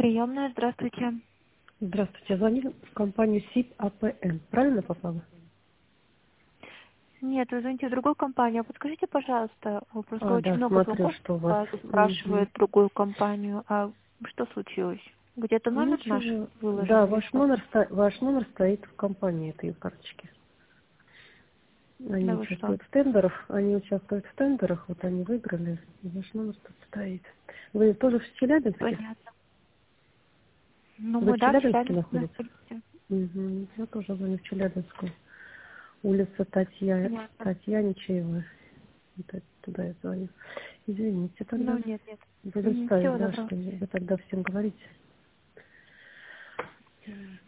Приемная, здравствуйте. Здравствуйте, я звоню в компанию СИП АПН. Правильно попала? Нет, вы звоните в другую компанию. А подскажите, пожалуйста, просто очень Да, много смотрю, звонков что у вас. спрашивает другую компанию. А что случилось? Где-то номер наш Ничего. выложен Да, или что? ваш номер стоит в компании этой карточки. Они Да вы что? участвуют в тендерах, вот они выиграли, и ваш номер тут стоит. Вы тоже в Челябинске? Понятно. Ну, Вы мы, в да, в Челябинске Челябинске находитесь? находимся. Угу. Я тоже звоню в Челябинскую. Улица Понятно. Татьяничева. Вот туда я звоню. Извините, Ну, тогда нет, нет. будем ставить, Всего да, доброго. что вы тогда всем говорите.